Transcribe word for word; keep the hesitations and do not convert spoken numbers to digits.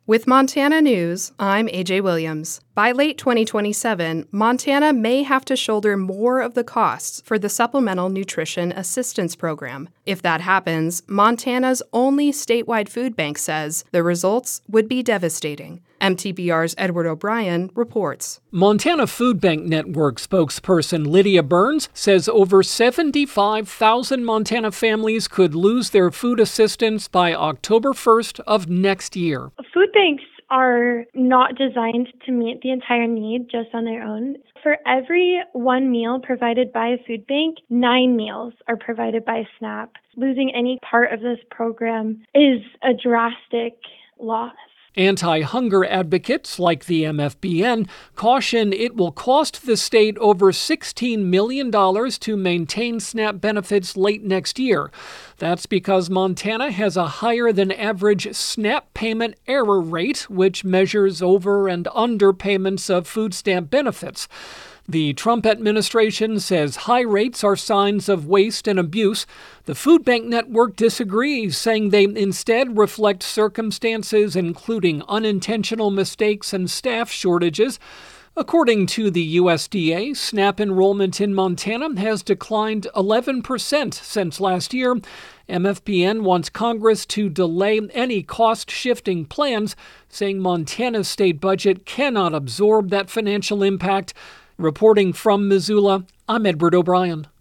With Montana News, I'm A J Williams. By late twenty twenty-seven, Montana may have to shoulder more of the costs for the Supplemental Nutrition Assistance Program. If that happens, Montana's only statewide food bank says the results would be devastating. M T B R's Edward O'Brien reports. Montana Food Bank Network spokesperson Lydia Burns says over seventy-five thousand Montana families could lose their food assistance by October first of next year. Food banks are not designed to meet the entire need just on their own. For every one meal provided by a food bank, nine meals are provided by SNAP. Losing any part of this program is a drastic loss. Anti-hunger advocates like the M F B N caution it will cost the state over sixteen million dollars to maintain SNAP benefits late next year. That's because Montana has a higher than average SNAP payment error rate, which measures over and under payments of food stamp benefits. The Trump administration says high rates are signs of waste and abuse. The Food Bank Network disagrees, saying they instead reflect circumstances including unintentional mistakes and staff shortages. According to the U S D A, SNAP enrollment in Montana has declined eleven percent since last year. M F B N wants Congress to delay any cost-shifting plans, saying Montana's state budget cannot absorb that financial impact. Reporting from Missoula, I'm Edward O'Brien.